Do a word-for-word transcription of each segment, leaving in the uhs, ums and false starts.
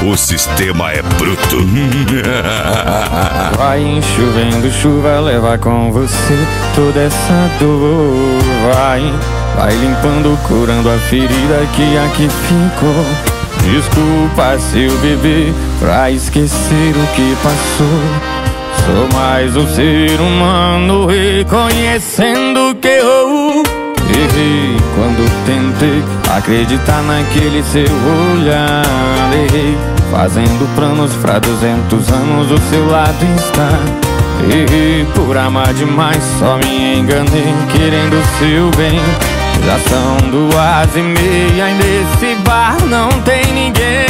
O sistema é bruto. Vai chovendo chuva, leva com você toda essa dor. Vai, vai limpando, curando a ferida que aqui ficou. Desculpa, seu bebê, pra esquecer o que passou. Sou mais um ser humano, reconhecendo que eu errei quando tentei acreditar naquele seu olhar. Errei, fazendo planos pra duzentos anos o seu lado está. Errei por amar demais, só me enganei querendo o seu bem. Já são duas e meia e nesse bar não tem ninguém.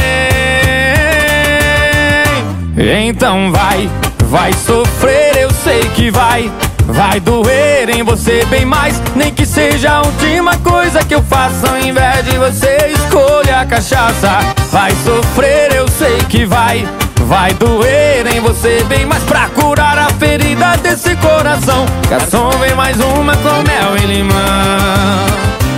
Então vai, vai sofrer, eu sei que vai. Vai doer em você bem mais, nem que seja a última coisa que eu faça. Ao invés de você, escolha a cachaça. Vai sofrer, eu sei que vai. Vai doer em você bem mais, pra curar a ferida desse coração. Garçom, vem mais uma com mel e limão.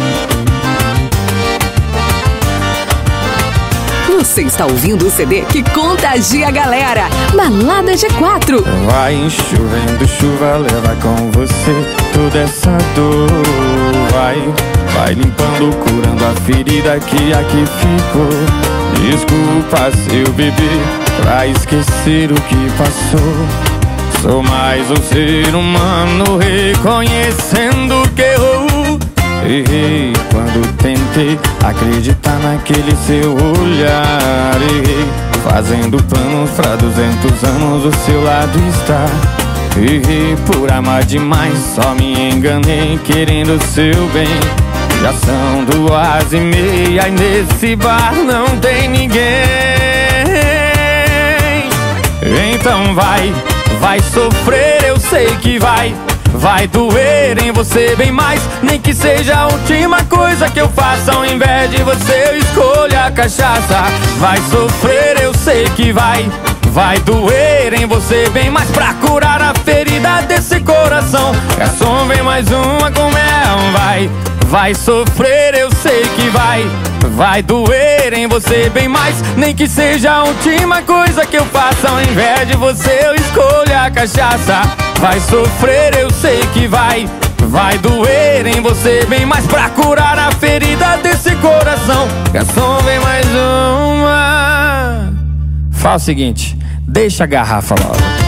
Você está ouvindo o C D que contagia a galera. Balada G quatro. Vai chovendo chuva, leva com você toda essa dor. Vai, vai limpando, curando a ferida que aqui ficou. Desculpa, seu bebê, pra esquecer o que passou. Sou mais um ser humano, reconhecendo que eu errei quando tentei acreditar naquele seu olhar. Errei, fazendo planos pra duzentos anos o seu lado está. Errei por amar demais, só me enganei querendo o seu bem. Já são duas e meia e nesse bar não tem ninguém. Então vai, vai sofrer, eu sei que vai. Vai doer em você bem mais, nem que seja a última coisa que eu faça. Ao invés de você, eu escolha a cachaça. Vai sofrer, eu sei que vai. Vai doer em você bem mais, pra curar a ferida desse coração. Garçom, vem mais uma com mel. Vai, vai sofrer, eu sei que vai. Vai doer em você bem mais, nem que seja a última coisa que eu faça. Ao invés de você, eu escolha a cachaça. Vai sofrer, eu sei que vai. Vai doer em você bem mais, pra curar a ferida desse coração. Garçom, vem mais uma. Fala o seguinte, deixa a garrafa logo.